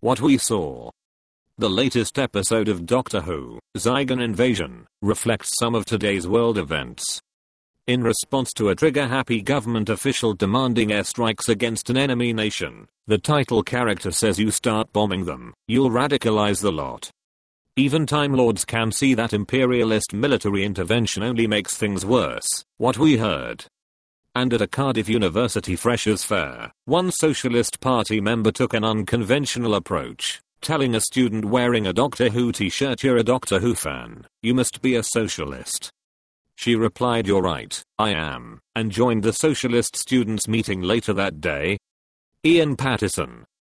what we saw. The latest episode of Doctor Who, Zygon Invasion, reflects some of today's world events. In response to a trigger-happy government official demanding airstrikes against an enemy nation, the title character says you start bombing them, you'll radicalize the lot. Even Time Lords can see that imperialist military intervention only makes things worse, what we heard. And at a Cardiff University Freshers' Fair, one Socialist Party member took an unconventional approach, telling a student wearing a Doctor Who t-shirt you're a Doctor Who fan, you must be a socialist. She replied you're right, I am, and joined the socialist students meeting later that day. Ian Pattison,